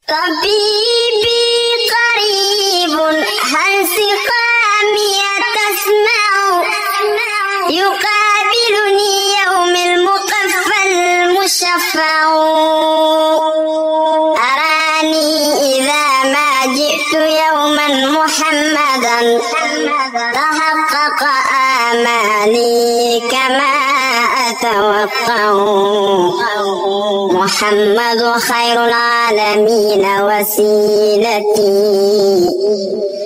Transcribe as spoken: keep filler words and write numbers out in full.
طبيبي قريب هل سقامي تسمع يقابلني يوم المقفى المشفع أراني إذا ما جئت يوما محمدا تحقق آمالي كما أتوقع محمد خير العالمين وسيلتي